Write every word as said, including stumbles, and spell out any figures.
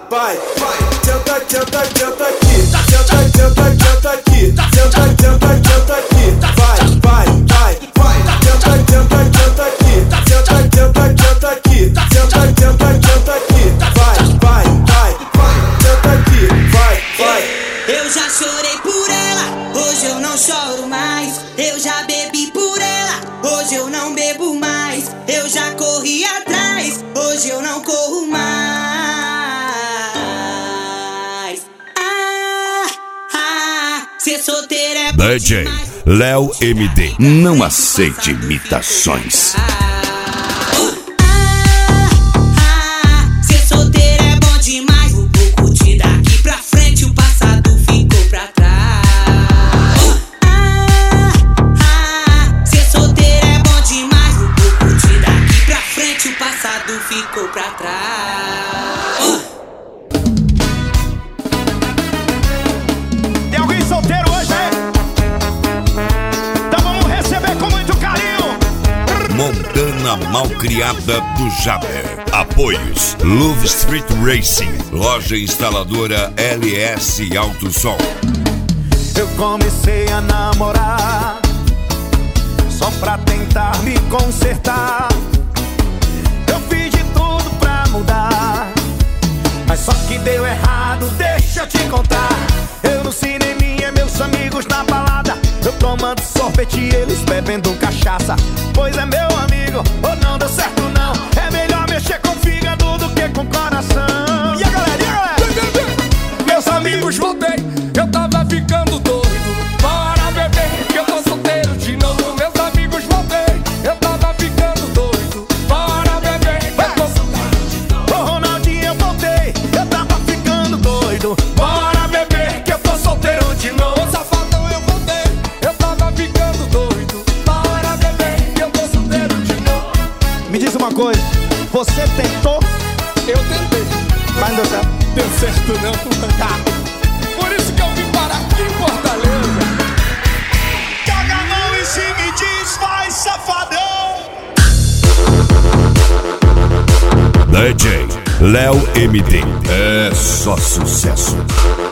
vai, vai. Senta, senta, senta aqui. Senta, senta, senta aqui. Senta, senta, senta aqui. Vai, vai, vai, vai. Senta, senta, senta aqui. Senta, senta, senta aqui. Senta, senta, senta aqui. Vai, vai, vai, vai. Senta aqui, vai, vai. Eu já chorei por ela, hoje eu não choro mais. Eu já bebi por ela, hoje eu não bebo mais. Eu já corri atrás, hoje eu não corro mais. Ah, ah, ser solteiro é bom D J demais. Léo M D. Não aceite imitações. Ficou pra trás. Tem alguém solteiro hoje, é? Então vamos receber com muito carinho. Montana Malcriada do Jaber. Apoios: Love Street Racing, loja instaladora L S Alto Som. Eu comecei a namorar só pra tentar me consertar. Mas só que deu errado, deixa eu te contar. Eu no cineminha, meus amigos na balada. Eu tomando sorvete e eles bebendo cachaça. Pois é, meu amigo, ou não deu certo não. É melhor mexer com o fígado do que com o coração. E a galera, e a galera? Meus amigos, voltei, eu tava ficando doido. Bora beber, que eu tô solteiro de novo. Meus amigos, voltei, eu tava ficando doido. Bora beber, que eu tô solteiro de novo. Ô Ronaldinho, eu voltei, eu tava ficando doido. Bora beber, que eu tô solteiro de novo. Ô safadão, eu voltei, eu tava ficando doido. Bora beber, que eu tô solteiro de novo. Me diz uma coisa, você tentou? Eu tentei, Mas não deu certo. deu certo não. Tá. Por isso que eu vim parar aqui em Fortaleza. Joga a mão em cima e diz, vai safadão. D J Léo M D. É só sucesso.